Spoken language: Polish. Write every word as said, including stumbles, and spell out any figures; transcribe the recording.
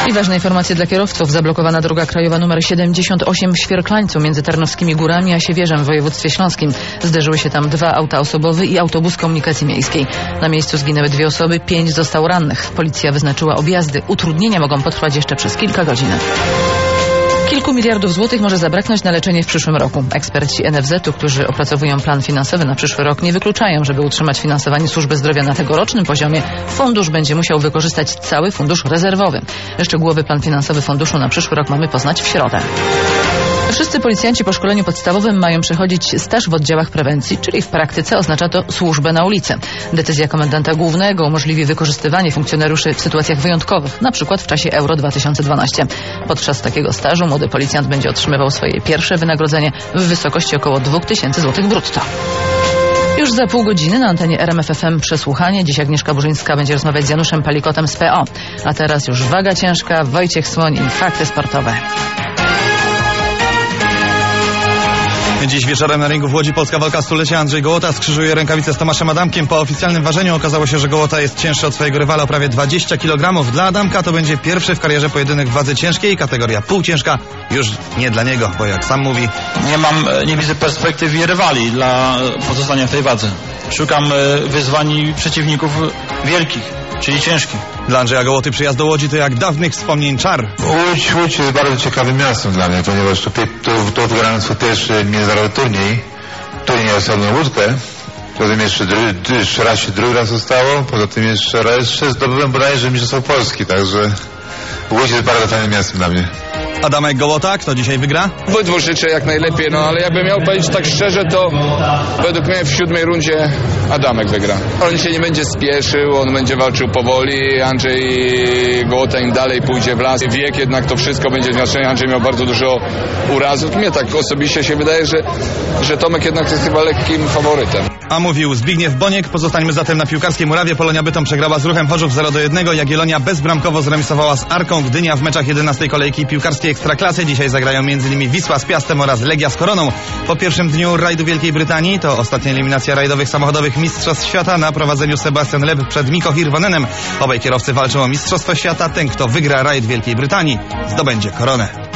I ważne informacje dla kierowców. Zablokowana droga krajowa numer siedemdziesiąt osiem w Świerklańcu między Tarnowskimi Górami a Siewierzem w województwie śląskim. Zderzyły się tam dwa auta osobowe i autobus komunikacji miejskiej. Na miejscu zginęły dwie osoby, pięć zostało rannych. Policja wyznaczyła objazdy. Utrudnienia mogą potrwać jeszcze przez kilka godzin. Kilku miliardów złotych może zabraknąć na leczenie w przyszłym roku. Eksperci N F Z u, którzy opracowują plan finansowy na przyszły rok, nie wykluczają, żeby utrzymać finansowanie służby zdrowia na tegorocznym poziomie, fundusz będzie musiał wykorzystać cały fundusz rezerwowy. Szczegółowy plan finansowy funduszu na przyszły rok mamy poznać w środę. Wszyscy policjanci po szkoleniu podstawowym mają przechodzić staż w oddziałach prewencji, czyli w praktyce oznacza to służbę na ulicy. Decyzja komendanta głównego umożliwi wykorzystywanie funkcjonariuszy w sytuacjach wyjątkowych, na przykład w czasie Euro dwa tysiące dwanaście. Podczas takiego stażu młody policjant będzie otrzymywał swoje pierwsze wynagrodzenie w wysokości około dwa tysiące złotych brutto. Już za pół godziny na antenie R M F F M przesłuchanie. Dziś Agnieszka Burzyńska będzie rozmawiać z Januszem Palikotem z P O. A teraz już waga ciężka, Wojciech Słoń i fakty sportowe. Dziś wieczorem na ringu w Łodzi polska walka stulecia. Andrzej Gołota skrzyżuje rękawice z Tomaszem Adamkiem. Po oficjalnym ważeniu okazało się, że Gołota jest cięższy od swojego rywala o prawie dwadzieścia kilogramów. Dla Adamka to będzie pierwszy w karierze pojedynek w wadze ciężkiej. Kategoria półciężka już nie dla niego, bo jak sam mówi: Nie mam, nie widzę perspektywy i rywali dla pozostania w tej wadze. Szukam wyzwań i przeciwników wielkich, czyli ciężkich. Dla Andrzeja Gołoty przyjazd do Łodzi to jak dawnych wspomnień czar. Łódź, Łódź jest bardzo ciekawym miastem dla mnie, ponieważ tutaj to, to wygrałem swój pierwszy międzynarodowy turniej. Turniej na osobną łódkę. Potem jeszcze, dru, jeszcze raz się drugi raz zostało. Poza tym jeszcze raz jeszcze zdobyłem bodajże Mistrzostwo Polski, także Łódź jest bardzo fajnym miastem dla mnie. Adamek Gołota, kto dzisiaj wygra? Obydwu życzę jak najlepiej, no ale jakbym miał powiedzieć tak szczerze, to według mnie w siódmej rundzie Adamek wygra. On się nie będzie spieszył, on będzie walczył powoli, Andrzej Gołota im dalej pójdzie w las. Wiek jednak to wszystko będzie znaczenie, Andrzej miał bardzo dużo urazów. Mnie tak osobiście się wydaje, że, że Tomek jednak jest chyba lekkim faworytem. A mówił Zbigniew Boniek. Pozostańmy zatem na piłkarskiej murawie. Polonia Bytom przegrała z Ruchem Chorzów zero do jednego. Jagiellonia bezbramkowo zremisowała z Arką Gdynia w meczach jedenastej kolejki piłkarskiej Ekstraklasy. Dzisiaj zagrają m.in. Wisła z Piastem oraz Legia z Koroną. Po pierwszym dniu rajdu Wielkiej Brytanii to ostatnia eliminacja rajdowych samochodowych Mistrzostw Świata. Na prowadzeniu Sebastian Loeb przed Mikko Hirvonenem. Obaj kierowcy walczą o Mistrzostwo Świata. Ten, kto wygra rajd Wielkiej Brytanii, zdobędzie koronę.